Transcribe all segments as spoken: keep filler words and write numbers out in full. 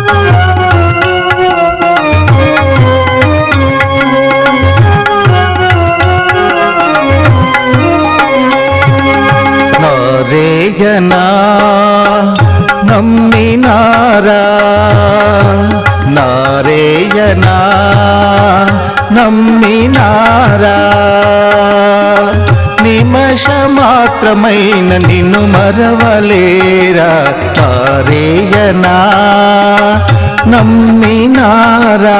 నారేయనా నమ్మినారా, నారేయనా నమ్మినారా, నిమిష మాత్రమైన నిన్ను మరవలేరా, నారేయనా నమ్మినారా.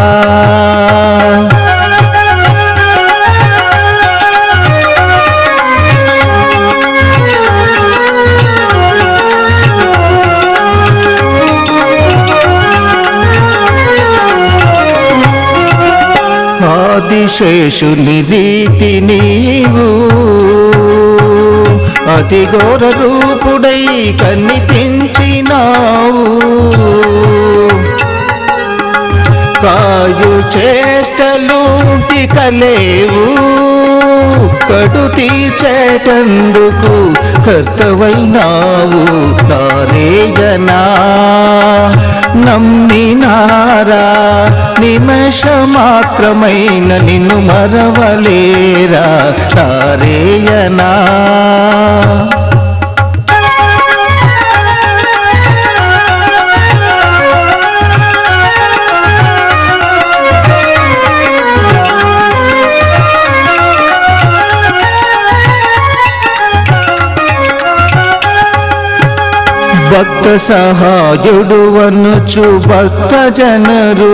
ఆదిశేషుని రీతి నీవు అతి ఘోర రూపుడై కనిపించినావు, కాయు చేష్టలు ఇక లేవు, కడు తీర్చేటందుకు కర్తవైనావు, నారేయనా నమ్మినారా, నిమిష మాత్రమైన నిన్ను మరవలేరా, నారేయనా. భక్త సహాయుడు వనుచు భక్త జనరు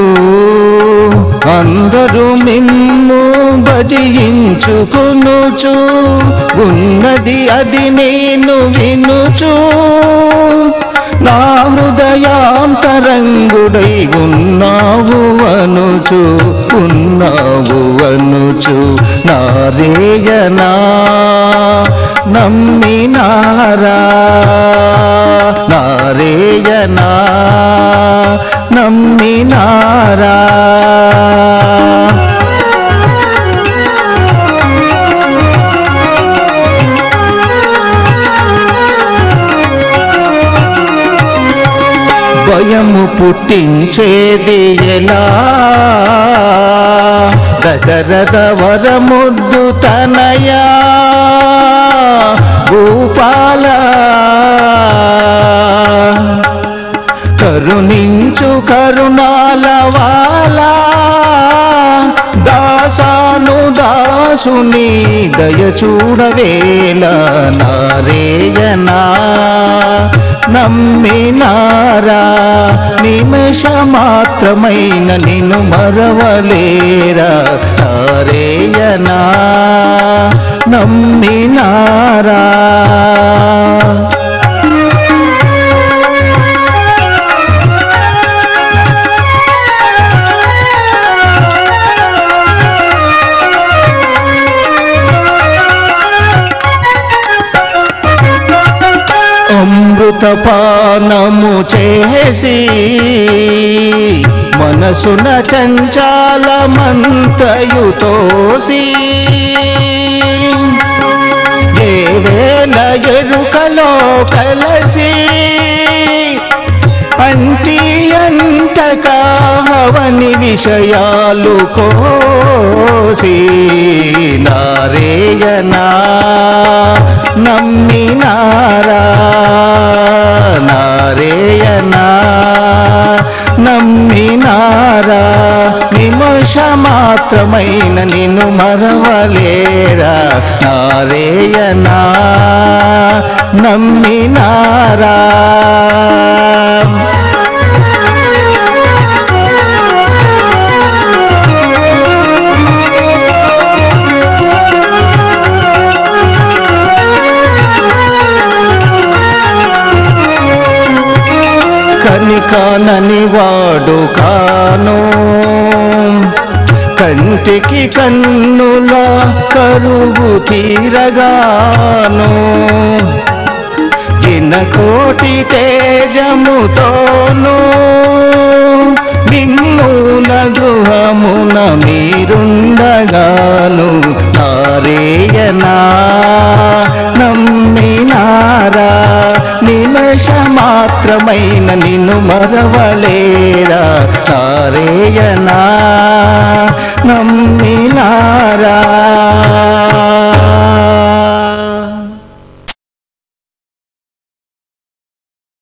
అందరూ మిమ్ము భజించుకొనుచు, ఉన్నది అది నేను వినుచు, నా హృదయాంతరంగుడై ఉన్నావు అనుచు, ఉన్నావు అనుచు, నారేయనా నమ్మినారా, నారేయనా నమ్మినారా. భయము పుట్టించేది ఎలా, దశరథ వరముద్దు తనయా భూపాల, కరుణించు కరుణాల వాలా, దాసాను దాసుని దయ చూడవేళ, నారేయనా నమ్మినారా, నిమిష మాత్రమైన నిన్ను మరవలేరా, నారేయనా నమ్మినారా. అమృతపానము చేసి మనసున చంచాలమంతయు తోసి, ఏ వేళ ఎరుకలో కలసి అంటి అంతకా హవని విషయాలు కోసి, నారేయనా నమ్మినారా, నారేయనా నమ్మినారా, నిమిష మాత్రమైన నిన్ను మరవలేరా, నారేయనా నమ్మినారా. కనికానని వాడు కాను, కంటికి కన్నుల కరువు తీరగాను, కోటి తేజముతోను నిన్నుల గృహమున మీరుండగాను, నారేయనా నమ్మినా నమ్మినారా నిమిష మాత్రమైన నిన్ను మరవలేరా తారేయనా నమ్మినారా